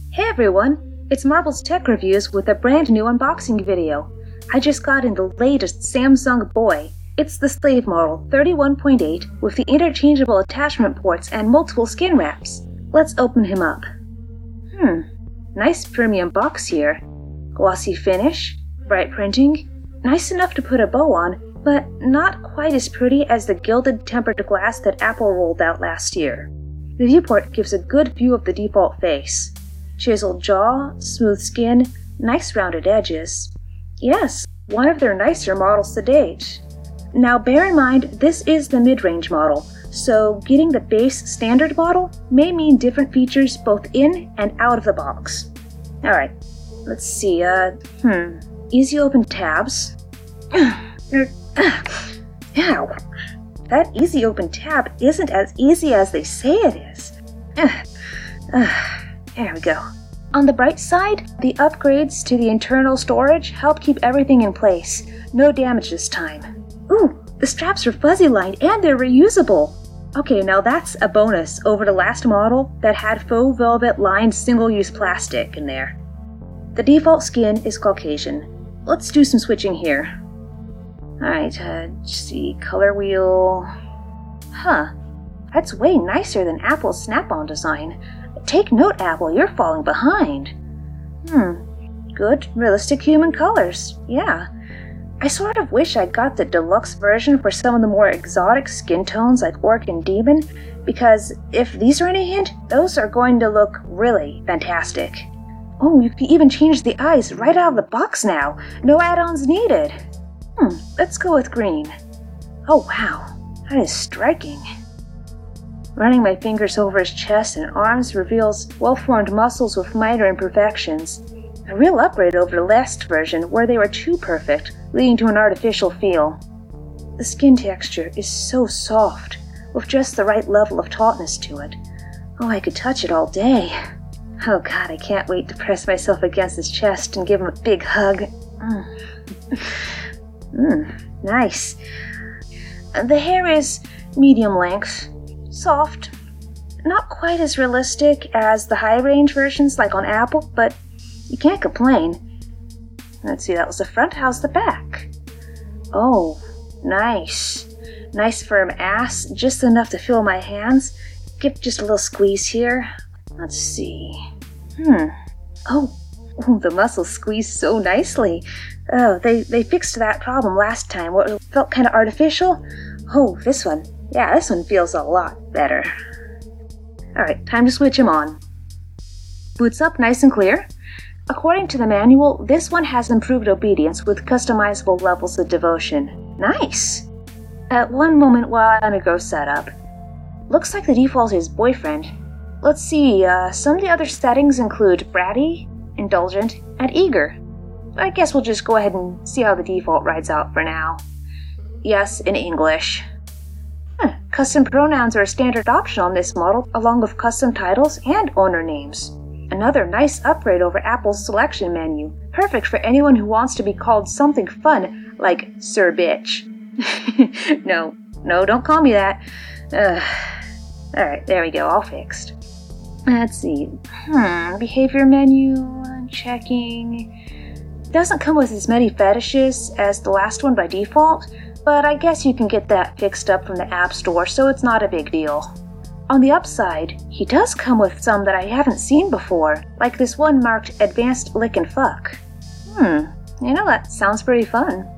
Hey everyone, it's Marvel's Tech Reviews with a brand new unboxing video. I just got in the latest Samsung Boy. It's the Slave Model 31.8 with the interchangeable attachment ports and multiple skin wraps. Let's open him up. Nice premium box here. Glossy finish, bright printing, nice enough to put a bow on, but not quite as pretty as the gilded tempered glass that Apple rolled out last year. The viewport gives a good view of the default face. Chiseled jaw, smooth skin, nice rounded edges. Yes, one of their nicer models to date. Now bear in mind, this is the mid-range model, so getting the base standard model may mean different features both in and out of the box. Alright, let's see, easy open tabs. Ow! That easy open tab isn't as easy as they say it is. There we go. On the bright side, the upgrades to the internal storage help keep everything in place. No damage this time. Ooh, the straps are fuzzy lined and they're reusable. Okay, now that's a bonus over the last model that had faux velvet lined single-use plastic in there. The default skin is Caucasian. Let's do some switching here. Alright, let's see, color wheel. That's way nicer than Apple's Snap-on design. Take note, Apple, you're falling behind. Good, realistic human colors, yeah. I sort of wish I'd got the deluxe version for some of the more exotic skin tones like Orc and Demon, because if these are any hint, those are going to look really fantastic. Oh, you can even change the eyes right out of the box now. No add-ons needed. Let's go with green. Oh wow, that is striking. Running my fingers over his chest and arms reveals well-formed muscles with minor imperfections. A real upgrade over the last version where they were too perfect, leading to an artificial feel. The skin texture is so soft, with just the right level of tautness to it. Oh, I could touch it all day. Oh god, I can't wait to press myself against his chest and give him a big hug. Nice. The hair is medium length. Soft. Not quite as realistic as the high-range versions like on Apple, but you can't complain. Let's see, that was the front. How's the back? Oh, nice. Nice firm ass, just enough to fill my hands. Give just a little squeeze here. Let's see. Oh, the muscles squeeze so nicely. Oh, they fixed that problem last time where it felt kind of artificial. Oh, this one. Yeah, this one feels a lot better. Alright, time to switch him on. Boots up nice and clear. According to the manual, this one has improved obedience with customizable levels of devotion. Nice! At one moment while I undergo setup. Looks like the default is boyfriend. Let's see, some of the other settings include bratty, indulgent, and eager. I guess we'll just go ahead and see how the default rides out for now. Yes, in English. Custom pronouns are a standard option on this model, along with custom titles and owner names. Another nice upgrade over Apple's selection menu, perfect for anyone who wants to be called something fun, like Sir Bitch. No, don't call me that. Alright, there we go, all fixed. Let's see. Behavior menu, checking. Doesn't come with as many fetishes as the last one by default, but I guess you can get that fixed up from the App Store, so it's not a big deal. On the upside, he does come with some that I haven't seen before, like this one marked Advanced Lick and Fuck. That sounds pretty fun.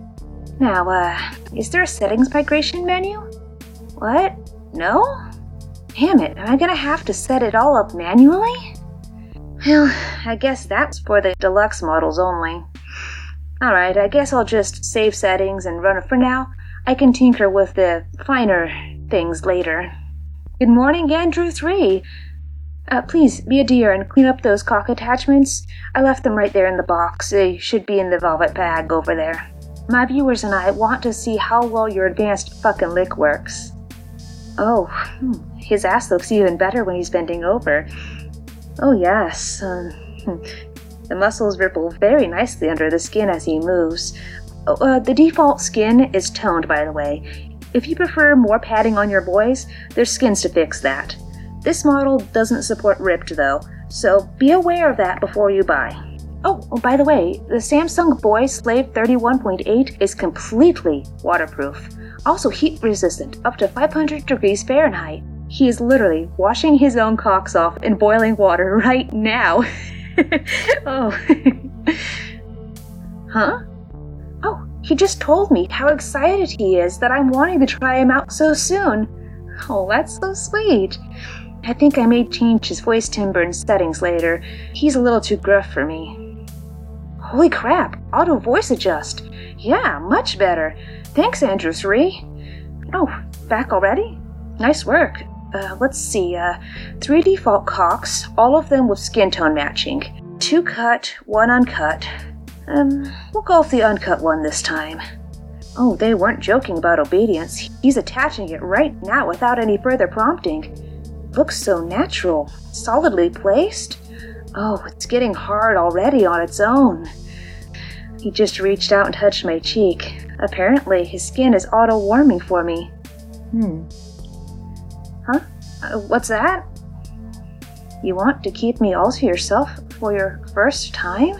Now, is there a settings migration menu? What? No? Damn it, am I gonna have to set it all up manually? Well, I guess that's for the deluxe models only. Alright, I guess I'll just save settings and run it for now. I can tinker with the finer things later. Good morning, Andrew 3. Please, be a dear and clean up those cock attachments. I left them right there in the box. They should be in the velvet bag over there. My viewers and I want to see how well your advanced fucking lick works. Oh, his ass looks even better when he's bending over. Oh yes, the muscles ripple very nicely under the skin as he moves. The default skin is toned, by the way. If you prefer more padding on your boys, there's skins to fix that. This model doesn't support ripped though, so be aware of that before you buy. Oh, by the way, the Samsung Boy Slave 31.8 is completely waterproof. Also heat resistant, up to 500 degrees Fahrenheit. He is literally washing his own cocks off in boiling water right now. Oh. Huh? Oh, he just told me how excited he is that I'm wanting to try him out so soon. Oh, that's so sweet. I think I may change his voice timbre and settings later. He's a little too gruff for me. Holy crap, auto voice adjust. Yeah, much better. Thanks, Andrew 3. Oh, back already? Nice work. Let's see, 3 default cocks, all of them with skin tone matching. 2 cut, 1 uncut. We'll go with the uncut one this time. Oh, they weren't joking about obedience. He's attaching it right now without any further prompting. Looks so natural, solidly placed. Oh, it's getting hard already on its own. He just reached out and touched my cheek. Apparently, his skin is auto-warming for me. Huh? What's that? You want to keep me all to yourself for your first time?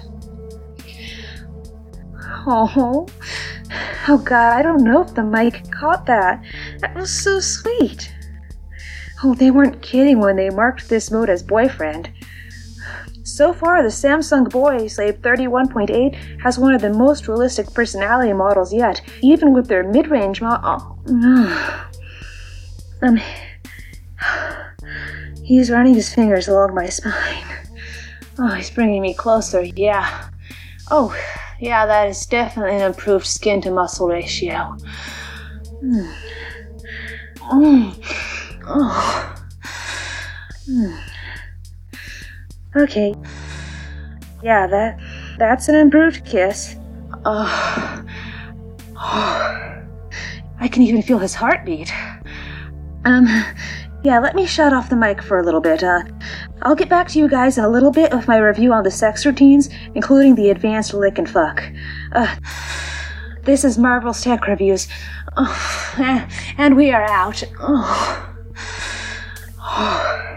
Oh God, I don't know if the mic caught that. That was so sweet. Oh, they weren't kidding when they marked this mode as boyfriend. So far, the Samsung Boy Slave 31.8 has one of the most realistic personality models yet, even with their mid-range model. He's running his fingers along my spine. Oh, he's bringing me closer, yeah. Oh, yeah, that is definitely an improved skin-to-muscle ratio. Okay. Yeah, that's an improved kiss. I can even feel his heartbeat. Yeah, let me shut off the mic for a little bit. I'll get back to you guys in a little bit with my review on the sex routines, including the advanced lick and fuck. This is Marvel's Tech Reviews. And we are out.